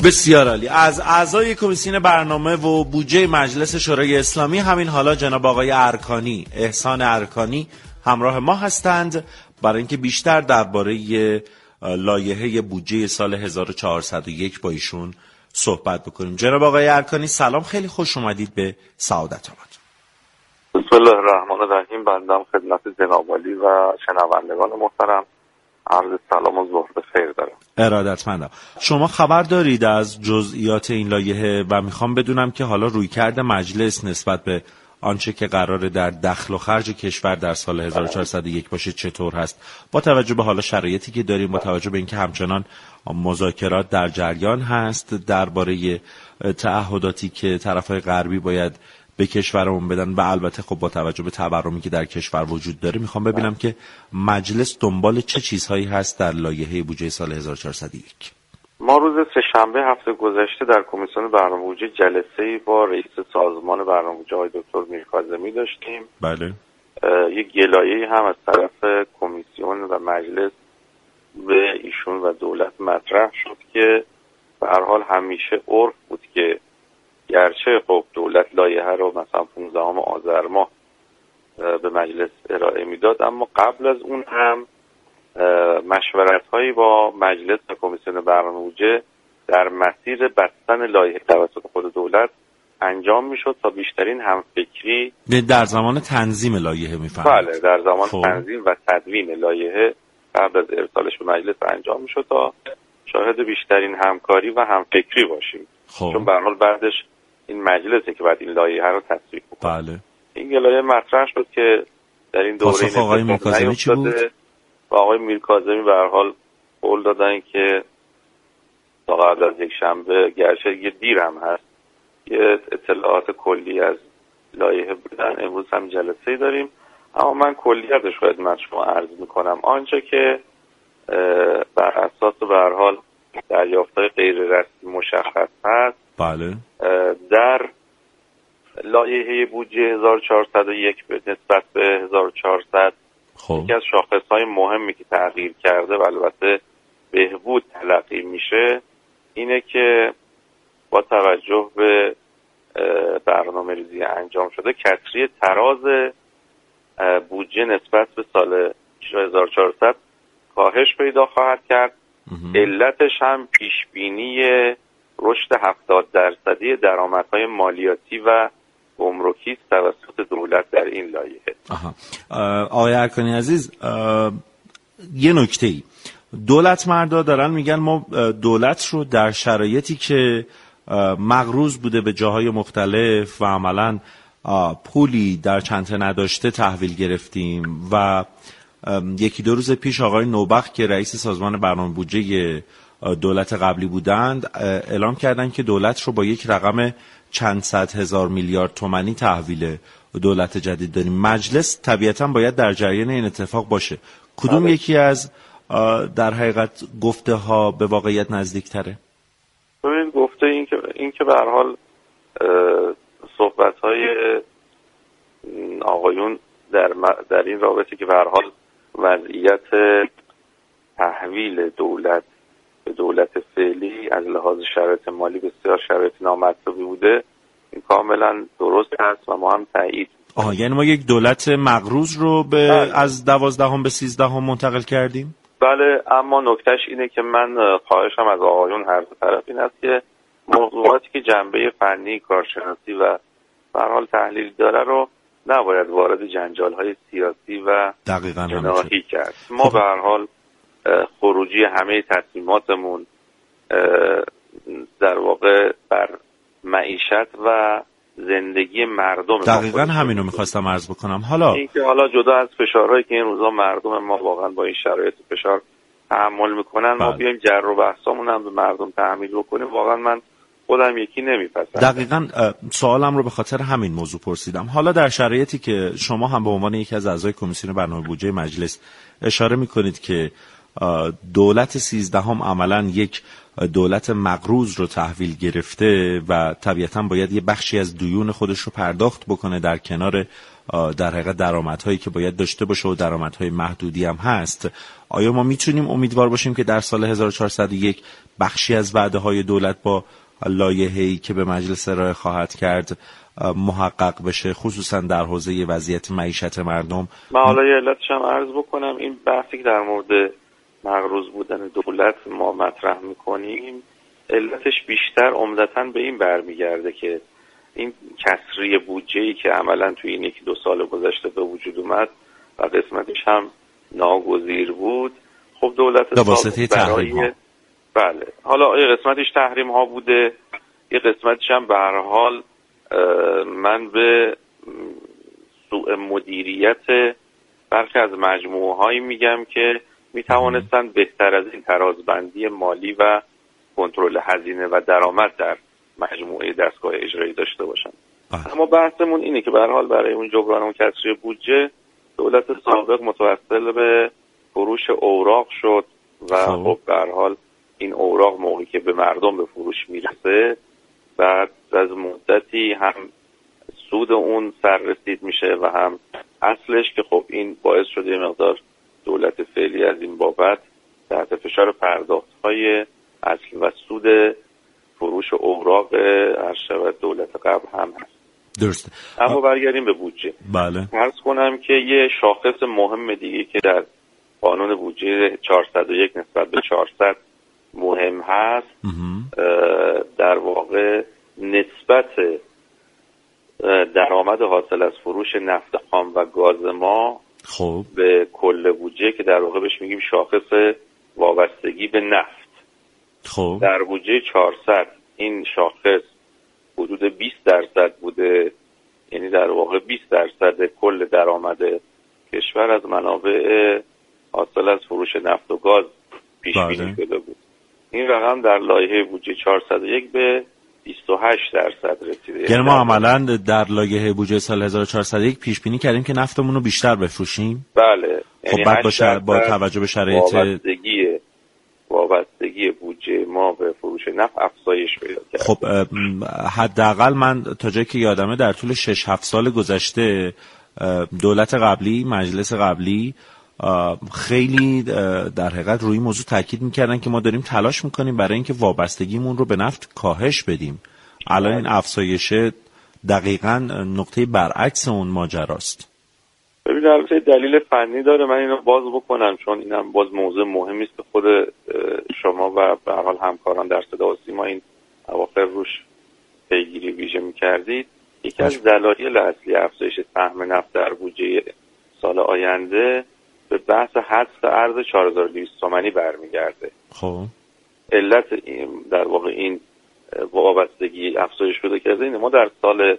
بسیار عالی. از اعضای کمیسیون برنامه و بودجه مجلس شورای اسلامی همین حالا جناب آقای ارکانی، احسان ارکانی همراه ما هستند برای اینکه بیشتر درباره لایحه بودجه سال 1401 با ایشون صحبت بکنیم. جناب آقای ارکانی سلام، خیلی خوش اومدید به سعادت آباد. بسم الله الرحمن الرحیم. بندم خدمت جناب عالی و شنوندگان محترم عرض سلام و ظهر بخیر دارم. ارادتمندم. شما خبر دارید از جزئیات این لایحه و میخوام بدونم که حالا رویکرد مجلس نسبت به آنچه که قراره در دخل و خرج کشور در سال 1401 باشه چطور هست، با توجه به حالا شرایطی که داریم، با توجه به اینکه همچنان مذاکرات در جریان هست درباره تعهداتی که طرفای غربی باید به کشورمون بدن و البته خب با توجه به تورمی که در کشور وجود داره، میخوام ببینم که مجلس دنبال چه چیزهایی هست در لایحه بودجه سال 1401. ما روز سه‌شنبه هفته گذشته در کمیسیون برنامه بودجه جلسه‌ای با رئیس سازمان برنامه بودجه آقای دکتر میرکاظمی داشتیم. بله. یک گلایه‌ای هم از طرف کمیسیون و مجلس به ایشون و دولت مطرح شد که به هر حال همیشه عرف بود که گرچه خب دولت لایحه رو مثلا 15 آذر ماه به مجلس ارائه میداد، اما قبل از اون هم مشورت‌هایی با مجلس و کمیسیون برنامه بودجه در مسیر بستن لایحه توسط خود دولت انجام میشد تا بیشترین همفکری در زمان تنظیم لایحه میفهمید. بله، در زمان تنظیم و تدوین لایحه قبل از ارسالش به مجلس انجام میشد تا شاهد بیشترین همکاری و همفکری باشیم. چون به هر حال بعدش این مجلسه که بعد این لایحه رو تصویب کنه. بله. این گلایه مطرح شد که در این دوره آقای میرکاظمی چی بود؟ و آقای میرکاظمی به هر حال قول دادن که تا قبل از یک شنبه، گرچه یه دیر هم هست، یه اطلاعات کلی از لایحه بدن. امروز هم جلسه‌ای داریم، اما من کلیتش خدمت شما عرض میکنم. آنچه که بر اساس به هر حال دریافت‌های غیر رسمی مشخص هست، بله، در لایحه بودجه 1401 به نسبت به 1400 یکی از شاخص‌های مهمی که تغییر کرده و البته بهبود تلقی میشه اینه که با توجه به برنامه‌ریزی انجام شده کسری تراز بودجه نسبت به سال 1400 کاهش پیدا خواهد کرد. علتش هم پیشبینی رشد 70% درآمدهای مالیاتی و گمرکی توسط دولت در این لایحه. آقای ارکانی عزیز، یه نکته‌ای دولت مردا دارن میگن ما دولت رو در شرایطی که مقروض بوده به جاهای مختلف و عملاً پولی در چنته نداشته تحویل گرفتیم و یکی دو روز پیش آقای نوبخت که رئیس سازمان برنامه بودجه دولت قبلی بودند اعلام کردن که دولت رو با یک رقم چند صد هزار میلیارد تومانی تحویل دولت جدید داریم. مجلس طبیعتاً باید در جریان این اتفاق باشه. کدوم یکی از در حقیقت گفته ها به واقعیت نزدیک تره؟ ببینید، گفته این که به هر حال صحبت های آقایون در این رابطه که به هر حال وضعیت تحویل دولت به دولت فعلی از لحاظ شرایط مالی بسیار شرایط نامطلوبی بوده، این کاملا درست هست و ما هم تایید. یعنی ما یک دولت مقروض رو از 12 به 13 منتقل کردیم؟ بله، اما نکتهش اینه که من خواهشم از آقایون هر دو طرف این است که موضوعاتی که جنبه فنی، کارشناسی و به هر حال تحلیل داره رو نباید وارد جنجال‌های سیاسی و جناحی کرد. ما به هر حال خروجی همه تصمیماتمون در واقع بر معیشت و زندگی مردم. دقیقاً همینو می‌خواستم عرض بکنم. حالا جدا از فشارهایی که این روزا مردم ما واقعا با این شرایط فشار تحمل میکنن، ما بیایم جر و بحثامون هم به مردم تحمیل بکنیم، واقعا من خودم یکی نمیپسندم. دقیقاً سوالم رو به خاطر همین موضوع پرسیدم. حالا در شرایطی که شما هم به عنوان یکی از اعضای کمیسیون برنامه بودجه مجلس اشاره میکنید که دولت 13 عملاً یک دولت مقروض رو تحویل گرفته و طبیعتاً باید یه بخشی از دیون خودش رو پرداخت بکنه در کنار در حقیقت درآمدهایی که باید داشته باشه و درآمدهای محدودی هم هست، آیا ما میتونیم امیدوار باشیم که در سال 1401 بخشی از وعده‌های دولت با لایحه‌ای که به مجلس ارائه خواهد کرد محقق بشه، خصوصا در حوزه وضعیت معیشت مردم؟ من حالا یه علتش هم عرض بکنم. این بحثی که در مورد مقروض بودن دولت ما مطرح میکنیم، علتش بیشتر عمدتاً به این برمیگرده که این کسری بودجه‌ای که عملاً توی این 1-2 سال گذشته به وجود اومد و قسمتش هم ناگزیر بود، خب دولت واسطه تحریم ها. بله، حالا یه قسمتش تحریم ها بوده، یه قسمتش هم به هر حال من به سوء مدیریت برخی از مجموعه هایی میگم که میتوانستن بهتر از این ترازبندی مالی و کنترل هزینه و درآمد در مجموعه دستگاه اجرایی داشته باشن. اما بحثمون اینه که به هر حال برای اون جبران اون کسری بودجه دولت سابق متوسل به فروش اوراق شد و خب به هر حال این اوراق موقعی که به مردم به فروش میرسه بعد از مدتی هم سود اون سررسید میشه و هم اصلش که خب این باعث شده یه مقدار دولت فعلی از این بابت تحت فشار پرداخت‌های اصل و سود فروش اوراق ارشد دولت قبل هم هست. درسته. اما برگردیم به بودجه. بله. عرض کنم که یه شاخص مهم دیگه که در قانون بودجه 401 نسبت به 400 مهم هست در واقع نسبت درآمد حاصل از فروش نفت خام و گاز ما خب به کل بودجه که در واقع بهش میگیم شاخص وابستگی به نفت. خب در بودجه 400 این شاخص حدود 20% بوده، یعنی در واقع 20% کل درآمد کشور از منابع حاصل از فروش نفت و گاز پیش بینی شده بود. این رقم در لایحه بودجه 401 به 28% رسیده. یعنی ما عملاً در لایحه بودجه سال 1401 پیش بینی کردیم که نفتمون رو بیشتر بفروشیم. بله. خب یعنی بعد با توجه به شرایط وابستگی بودجه ما به فروش نفت افزایش پیدا کرد. خب حداقل من تا جایی که یادمه در طول 6-7 سال گذشته دولت قبلی، مجلس قبلی خیلی در حقیقت روی موضوع تاکید میکردن که ما داریم تلاش میکنیم برای اینکه وابستگیمون رو به نفت کاهش بدیم. الان این افزایش دقیقاً نقطه برعکس اون ماجراست. ببینید البته دلیل فنی داره، من اینو باز بکنم چون اینم باز موضوع مهمی است که خود شما و به هر حال همکاران در صدا و سیما این اواخر روش پیگیری ویژه میکردید. یکی از دلایل اصلی افزایش سهم نفت در بودجه سال آینده به بحث حذف ارز 4200 تومانی برمیگرده. خب علت در واقع این وابستگی افزایش پیدا کرده اینه ما در سال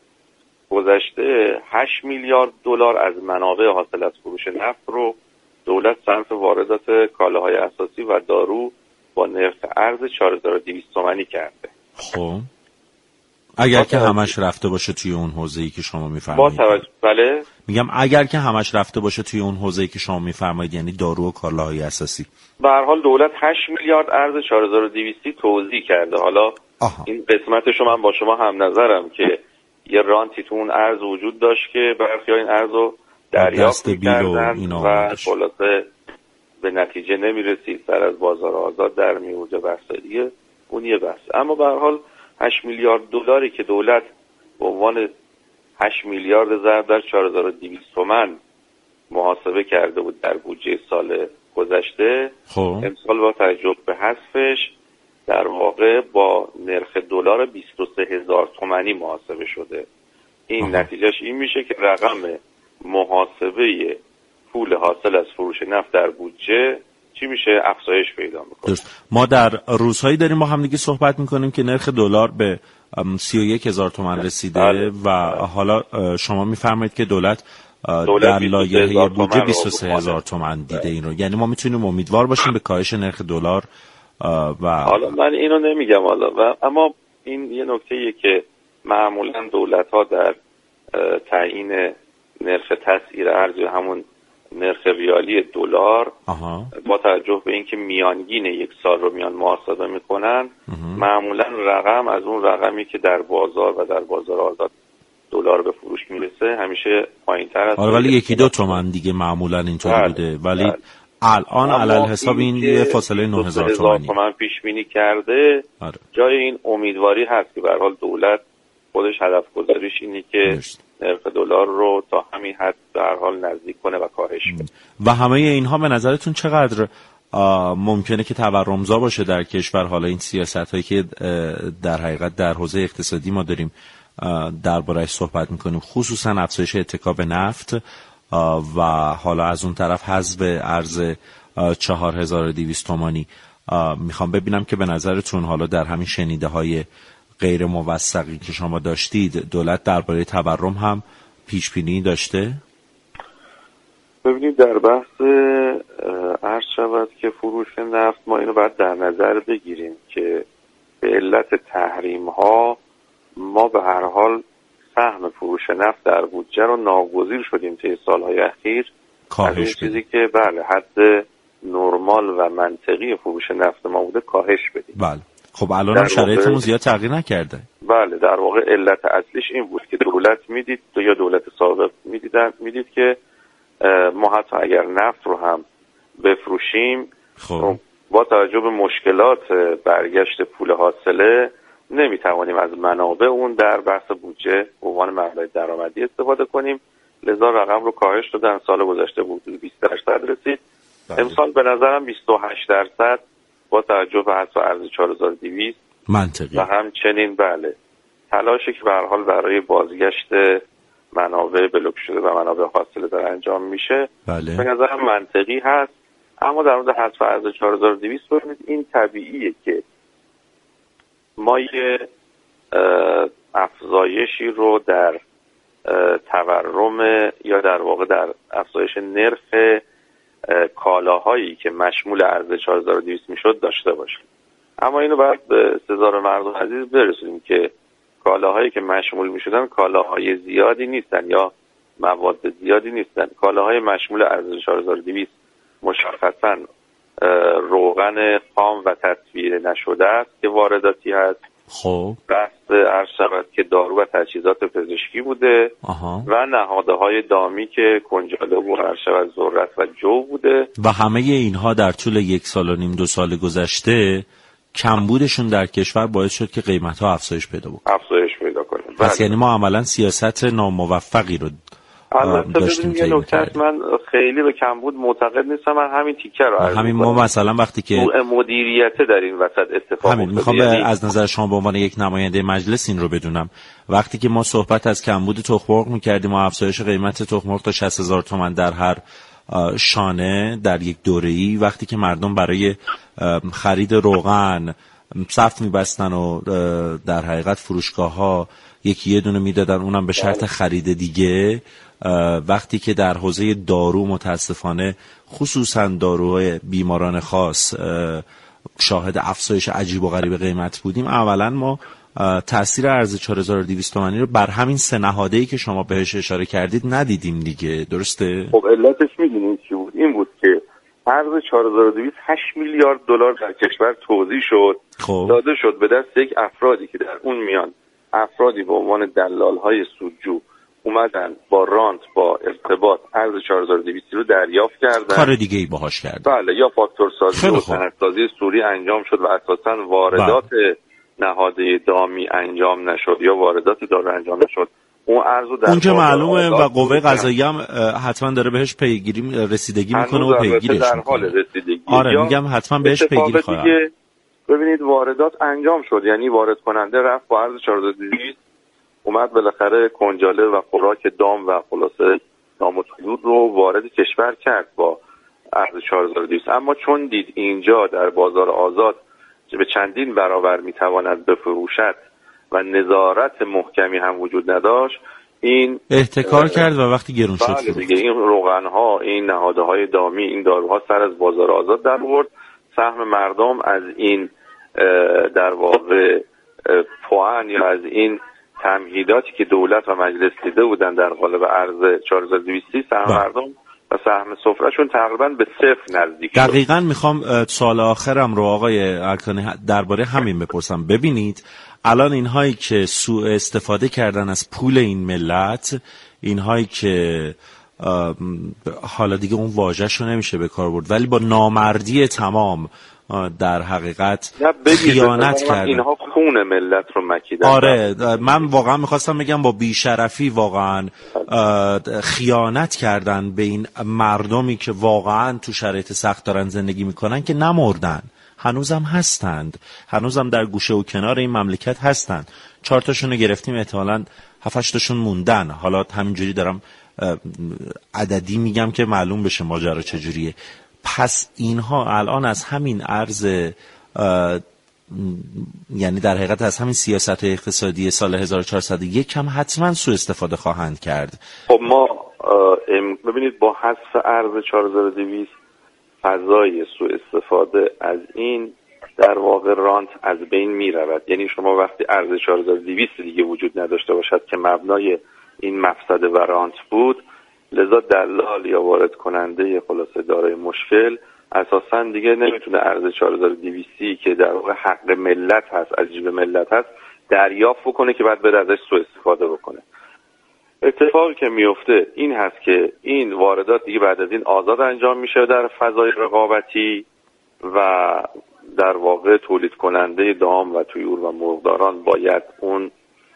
گذشته 8 میلیارد دلار از منابع حاصل از فروش نفت رو دولت صرف واردات کالاهای اساسی و دارو با نرخ ارز 4200 تومانی کرده. خب اگر که همش رفته باشه توی اون حوزه‌ای که شما می‌فرمایید. بله میگم اگر که همش رفته باشه توی اون حوزه‌ای که شما می‌فرمایید، یعنی دارو و کالاهای اساسی. به هر حال دولت 8 میلیارد ارز 4200 توزیع کرده. حالا این قسمتشو من با شما هم نظرم که یه رانتی تو اون ارز وجود داشت که برخی‌ها این ارزو دریافت می‌کردن و خلاصه به نتیجه نمی‌رسید، سر از بازار آزاد در میورد بحث دیگه اون یه بحث. اما به هر حال 8 میلیارد دلاری که دولت به عنوان 8 میلیارد ضرب در 4200 تومان محاسبه کرده بود در بودجه سال گذشته، امسال با توجه به حذفش در واقع با نرخ دلار 23000 تومانی محاسبه شده. این نتیجهش این میشه که رقم محاسبه پول حاصل از فروش نفت در بودجه چی میشه؟ افزایش پیدا میکنه. ما در روزهایی داریم با هم دیگه صحبت میکنیم که نرخ دلار به 31000 تومان رسیده و حالا شما میفرمایید که دولت در لایحه بودجه 23000 تومان دیده این رو. یعنی ما میتونیم امیدوار باشیم به کاهش نرخ دلار و حالا من اینو نمیگم اما این یه نکته‌ایه که معمولا دولت‌ها در تعیین نرخ تسعیر ارز یا همون نرخ ریالی دلار با توجه به اینکه میانگین یک سال رو میان محاسبه میکنن، معمولا رقم از اون رقمی که در بازار و در بازار آزاد دلار به فروش میرسه همیشه پایین‌تر است. ولی 1-2 تومن دیگه معمولا اینطوری بوده، ولی الان علل حساب این یه فاصله 9000 تومانی پیش بینی کرده. جای این امیدواری هست که به هر حال دولت خودش هدف گذاریش اینه که نرخ دلار رو تا همین حد به هر حال نزدیک کنه و کاهش بده. و همه اینها به نظرتون چقدر ممکنه که تورمزا باشه در کشور؟ حالا این سیاست‌هایی که در حقیقت در حوزه اقتصادی ما داریم درباره‌اش صحبت می‌کنیم، خصوصا افزایش اتکا به نفت و حالا از اون طرف حذف ارز 4200 تومانی، میخوام ببینم که به نظرتون حالا در همین شنیده‌های غیر موثقی که شما داشتید، دولت درباره تورم هم پیش بینی داشته؟ ببینید در بحث عرض شود که فروش نفت ما اینو باید در نظر بگیریم که به علت تحریم ها ما به هر حال سهم فروش نفت در بودجه رو ناگزیر شدیم طی سالهای اخیر کاهش چیزی که بله حد نرمال و منطقی فروش نفت ما بوده کاهش بدیم. بله خب الان هم شرایطمون زیاد تغییر نکرده. بله در واقع علت اصلیش این بود که دولت میدید یا دولت سابق میدید که ما حتی اگر نفت رو هم بفروشیم خب با توجه به مشکلات برگشت پول حاصله نمیتوانیم از منابع اون در بحث بودجه به عنوان منبع درآمدی استفاده کنیم، لذا رقم رو کاهش دادن. سال گذشته بود 20% رسید. امسال به نظرم 28% با توجه به حذف ارز 4200 منطقی و همچنین بله تلاشی که به هر حال برای بازگشت منابع بلوک شده و منابع حاصله در انجام میشه بله. به نظرم منطقی هست. اما در مورد حذف ارز 4200 ببینید این طبیعیه که ما یه افزایشی رو در تورم یا در واقع در افزایش نرخ کالاهایی که مشمول ارز 4200 میشد داشته باشیم. اما اینو باید به استحضار مردم عزیز برسونیم که کالاهایی که مشمول میشدن کالاهای زیادی نیستن یا مواد زیادی نیستن. کالاهای مشمول ارز 4200 مشخصا روغن خام و تصفیه نشده است که وارداتی هست. خب بحث عرض شود که دارو و تجهیزات پزشکی بوده و نهادهای دامی که کنجاله و عرض شود ذرت و جو بوده و همه اینها در طول 1.5 سال 2 سال گذشته کمبودشون در کشور باعث شد که قیمت‌ها افزایش پیدا کنه. پس یعنی ما عملاً سیاست ناموفقی رو داشتیم طی می‌کردیم. من خیلی به کمبود معتقد نیستم. من همین تیکه رو همین ما مثلا وقتی که مدیریت در این وسط اتفاق همین میخوام از نظر شما به عنوان یک نماینده مجلس این رو بدونم، وقتی که ما صحبت از کمبود تخم مرغ می‌کردیم و افزایش قیمت تخم مرغ تا 60000 تومان در هر شانه در یک دوره‌ای، وقتی که مردم برای خرید روغن صف می‌بستن و در حقیقت فروشگاه‌ها یه دونه میدادن اونم به شرط خرید دیگه، وقتی که در حوزه دارو متاسفانه خصوصا داروهای بیماران خاص شاهد افزایش عجیب و غریب قیمت بودیم، اولا ما تأثیر ارز 4200 تومانی رو بر همین سه نهاده‌ای که شما بهش اشاره کردید ندیدیم دیگه، درسته؟ خب علتش میدونید چی بود؟ این بود که ارز 4200 8 میلیارد دلار در کشور توزیع شد، داده شد به دست یک افرادی که در اون میان افرادی به عنوان دلال‌های سودجو اومدن با رانت با ارتباط ارز 4200 رو دریافت کردن، کار دیگه ای باهاش کردن. بله یا فاکتور سازی و سندسازی سوری انجام شد و اساساً واردات نهاده دامی انجام نشد یا واردات دارو انجام نشد. اون ارزو در اون که معلومه و قوه قضاییه هم حتما داره بهش رسیدگی میکنه و پیگیریش در حال رسیدگی. آره میگم حتما بهش پیگیری خواهد. ببینید واردات انجام شد، یعنی وارد کننده رفت با ارز 4200 اومد بالاخره کنجاله و خوراک دام و خلاصه دام و طیور رو وارد کشور کرد با ارز 4200. اما چون دید اینجا در بازار آزاد به چندین برابر میتواند بفروشد و نظارت محکمی هم وجود نداشت، این احتکار کرد و وقتی گرون شد بله دیگه این روغن‌ها، این نهادهای دامی، این داروها سر از بازار آزاد در آورد. سهم مردم از این در واقع پوان یا از این تمهیداتی که دولت و مجلس دیده بودن در قالب ارز 4200 سهم مردم و سهم سفرهشون تقریبا به صفر نزدیک شد. دقیقاً میخوام سوال آخرم رو آقای ارکانی درباره همین بپرسم. ببینید الان اینهایی که سوء استفاده کردن از پول این ملت، اینهایی که حالا دیگه اون واژه‌شو نمیشه به کار برد، ولی با نامردی تمام در حقیقت خیانت کردن. اینها خون ملت رو مکیدن. آره من واقعا میخواستم بگم با بیشرفی واقعا خیانت کردن به این مردمی که واقعا تو شرایط سخت دارن زندگی میکنن، که نمردن، هنوزم هستند، هنوزم در گوشه و کنار این مملکت هستند. 4 تاشون رو گرفتیم، احتمالاً 7-8 تاشون موندن. حالا همینجوری دارم عددی میگم که معلوم بشه ماجرا چجوریه. پس اینها الان از همین عرض یعنی در حقیقت از همین سیاست اقتصادی سال 1401 هم حتما سوء استفاده خواهند کرد. خب ما ببینید با حذف ارز 4200 فضای سوء استفاده از این در واقع رانت از بین می رود. یعنی شما وقتی ارز 4200 دیگه وجود نداشته باشد که مبنای این مفسده و رانت بود، لذا دلال یا وارد کننده خلاصه دارای مشکل اساساً دیگه نمیتونه ارز 4200 که در واقع حق ملت هست، از جیب ملت هست، دریافت بکنه که بعد بره ازش سوء استفاده بکنه. اتفاقی که میفته این هست که این واردات دیگه بعد از این آزاد انجام میشه در فضای رقابتی و در واقع تولید کننده دام و طیور و مرغداران باید اون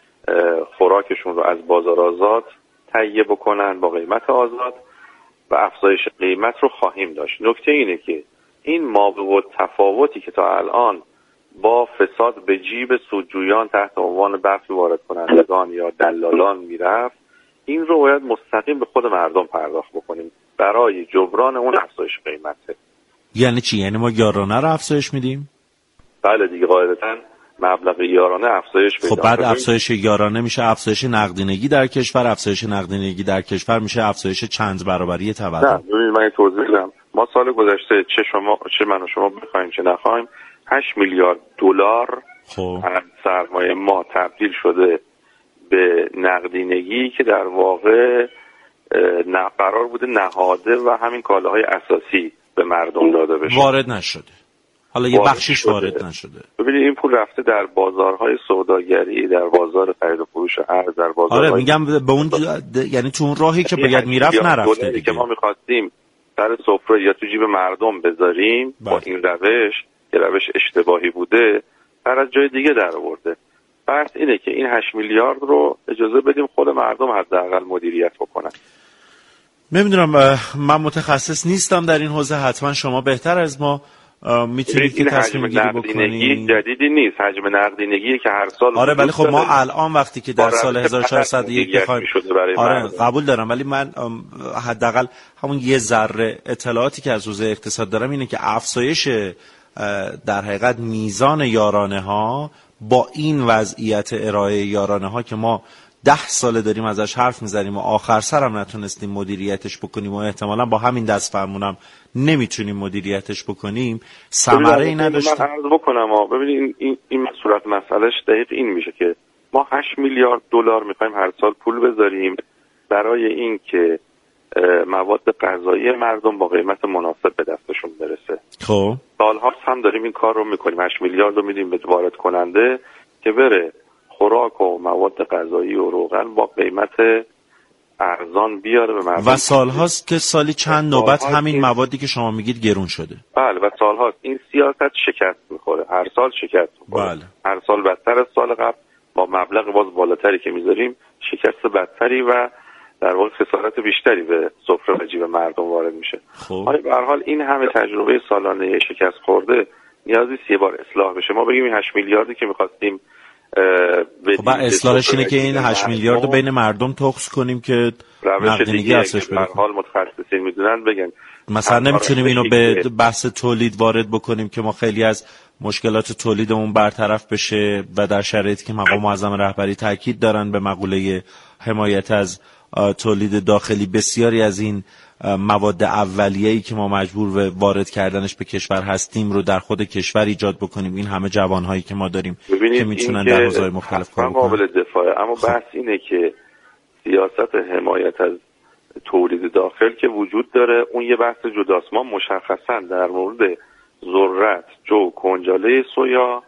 خوراکشون رو از بازار آزاد تهیه بکنن با قیمت آزاد و افزایش قیمت رو خواهیم داشت. نکته اینه که این مابقی تفاوتی که تا الان با فساد به جیب سودجویان تحت عنوان برخی وارد کنندگان یا دلالان میرفت، این رو باید مستقیم به خود مردم پرداخت بکنیم برای جبران اون افزایش قیمته. یعنی چی؟ یعنی ما یارانه رو افزایش میدیم؟ بله دیگه، قاعدتاً مبلغ یارانه افزایش پیدا. خب بعد افزایش یارانه میشه افزایش نقدینگی در کشور، افزایش نقدینگی در کشور میشه افزایش چند برابری تورم. نه ببینید من توضیح بدم. ما سال گذشته چه من و شما بخوایم چه نخوایم 8 میلیارد دلار از سرمایه ما تبدیل شده به نقدینگی که در واقع قرار بوده نهاده و همین کالاهای اساسی به مردم داده بشه، وارد نشده. حالا یه بخشیش وارد نشده. ببینید این پول رفته در بازارهای سوداگری، در بازار خرید و فروش ارز، در بازار. آره میگم به اون یعنی تو اون راهی که باید میرفت نرفته دیگه. که ما می‌خواستیم سر سفره یا تو جیب مردم بذاریم با این روش که روش اشتباهی بوده، هر از جای دیگه در آورده. بحث اینه که این 8 میلیارد رو اجازه بدیم خود مردم حداقل مدیریت بکنن. نمیدونم، من متخصص نیستم در این حوزه، حتما شما بهتر از ما میتونید که تصمیم گیری بکنید. جدیدی نیست، حجم نقدینگی که هر سال. آره ولی خب ما الان وقتی که در سال 1401 بخوایم، آره قبول دارم، ولی من حداقل همون یه ذره اطلاعاتی که از حوزه اقتصاد دارم اینه که افزایش در حقیقت میزان یارانه ها با این وضعیت ارائه یارانه ها که ما 10 ساله داریم ازش حرف میزنیم و آخر سرم نتونستیم مدیریتش بکنیم و احتمالاً با همین دست فرمونم نمیتونیم مدیریتش بکنیم، ثمره‌ای نداشته. من عرض بکنم ببینید این صورت مسئلهش دقیق این میشه که ما 8 میلیارد دلار میخوایم هر سال پول بذاریم برای این که مواد غذایی مردم با قیمت مناسب به دستشون برسه. خب سال‌هاست هم داریم این کار رو میکنیم، 8 میلیارد رو میدیم به وارد کننده که بره خوراک و مواد غذایی و روغن با قیمت ارزان بیاره به مردم. و سال‌هاست که سالی چند نوبت همین موادی که شما میگید گرون شده. بله و سال‌هاست این سیاست شکست میخوره، هر سال شکست میخوره. بله. هر سال بدتر از سال قبل با مبلغ باز بالاتری که میذاریم شکست بدتری و در واقع خسارت بیشتری به سفره و جیب مردم وارد میشه. خب به هر حال این همه تجربه سالانه شکست خورده نیازی است یه بار اصلاح بشه. ما بگیم این 8 میلیاردی که می‌خواستیم خب اصلاحش اینه که این 8 میلیارد رو بین مردم تخص کنیم که نقدینگی افزایش بده. به هر حال متخصصین میدونن بگن مثلا نمیتونیم اینو به بحث تولید وارد بکنیم که ما خیلی از مشکلات تولیدمون برطرف بشه و در شرایطی که مقام معظم رهبری تاکید دارن به مقوله حمایت از تولید داخلی، بسیاری از این مواد اولیه‌ای که ما مجبور به وارد کردنش به کشور هستیم رو در خود کشور ایجاد بکنیم. این همه جوانهایی که ما داریم که میتونن در حوزه‌های مختلف کار بکنن. قابل دفاعه، اما بحث اینه که سیاست حمایت از تولید داخل که وجود داره اون یه بحث جداست. ما مشخصا در مورد ذرت، جو، کنجاله سویا،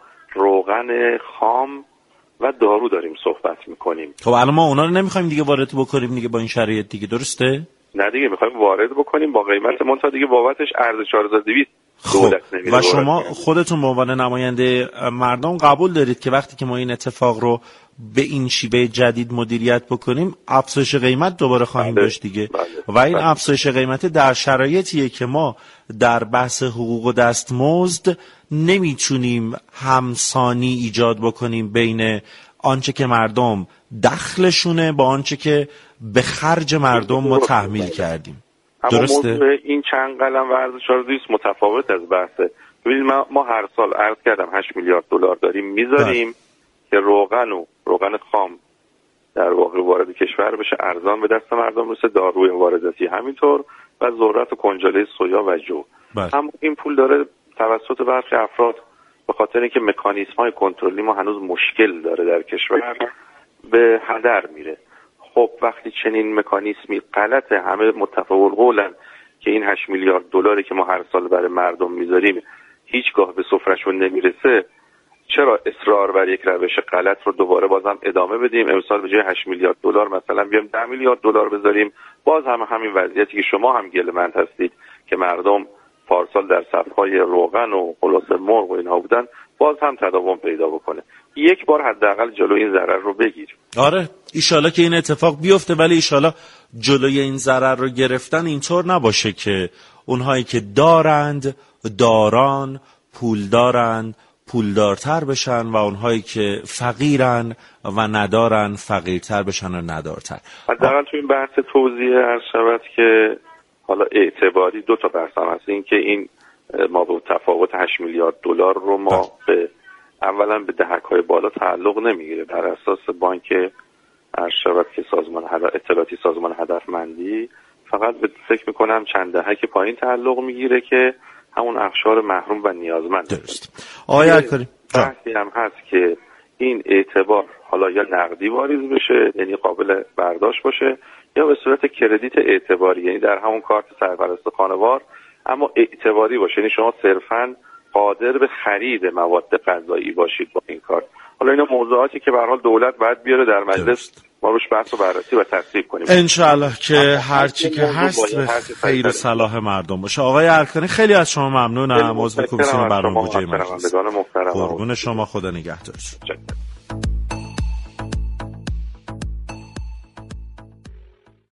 روغن خام و دارو داریم صحبت میکنیم. خب الان ما اونا رو نمیخوایم دیگه وارد بکنیم دیگه با این شرایط دیگه، درسته؟ نه دیگه میخوایم وارد بکنیم با قیمت منتها دیگه بابتش ارز 4200 خب و شما خودتون به عنوان نماینده مردم قبول دارید که وقتی که ما این اتفاق رو به این شیوه جدید مدیریت بکنیم افزایش قیمت دوباره خواهیم داشت دیگه؟ و این افزایش قیمت در شرایطیه که ما در بحث حقوق و دستمزد نمیتونیم همسانی ایجاد بکنیم بین آنچه که مردم دخلشونه با آنچه که به خرج مردم ما تحمیل کردیم. درسته؟ اما موضوع این چند قلم و ارز 4200 متفاوت از بحثه. ببینید ما هر سال عرض کردم 8 میلیارد دلار داریم میذاریم که روغن خام در واقع وارد کشور بشه، ارزان به دست مردم برسه، داروی وارداتی همینطور و ذرت و کنجاله سویا و جو. اما این پول داره توسط برخی افراد به خاطر اینکه مکانیزم‌های کنترلی ما هنوز مشکل داره در کشور به هدر میره. خب وقتی چنین مکانیزمی غلطه، همه متفق قولن که این 8 میلیارد دلاری که ما هر سال برای مردم میذاریم هیچگاه به سفرهشون نمیرسه، چرا اصرار بر یک روش غلط رو دوباره بازم ادامه بدیم؟ امسال به جای 8 میلیارد دلار مثلا بیام 10 میلیارد دلار بذاریم، باز هم همین وضعیتی که شما هم گله‌مند هستید که مردم پارسال در صف‌های روغن و خلاصه مرغ و اینها بودن، باز هم تداوم پیدا بکنه. یک بار حداقل جلوی این ضرر رو بگیریم. آره ایشالا که این اتفاق بیفته، ولی ایشالا جلوی این ضرر رو گرفتن اینطور نباشه که اونهایی که دارند داران، پول دارند پولدارتر بشن و اونهایی که فقیرن و ندارن فقیرتر بشن و ندارتر. حداقل تو این بحث توضیح عرض شود که حالا اعتباری دو تا بحث هم هست. این که این ما به تفاوت 8 میلیارد دلار رو ما به اولا به دهک‌های بالا تعلق نمیگیره، بر اساس بانک عرض شود که سازمان اطلاعاتی سازمان هدفمندی فقط به فکر میکنم چند دهک پایین تعلق میگیره که همون اقشار محروم و نیازمند. درست. آقای عرکانی بحثی هم هست که این اعتبار حالا یا نقدی واریز بشه یعنی قابل برداشت باشه یا به صورت کردیت اعتباری یعنی در همون کارت سرپرست خانوار اما اعتباری باشه، یعنی شما صرفاً قادر به خرید مواد غذایی باشید با این کارت. حالا اینا موضوعاتی که به هر حال دولت باید بیاره در مجلس ما روش بحث و بررسی و تصویب کنیم انشالله که هرچی که هست به خیر و صلاح مردم باشه. آقای عرکانی خیلی از شما ممنونم، عضو کمیسیون برنامه‌ریزی مجلس. قربون شما، خدا نگهدارتون.